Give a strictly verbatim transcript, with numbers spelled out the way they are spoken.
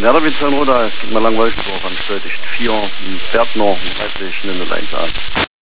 Ja, da bin ich schon runter. Es gibt mir langweilig, so, dann stört ich vier, ein Pferd noch, weiß ich, nicht allein sagen.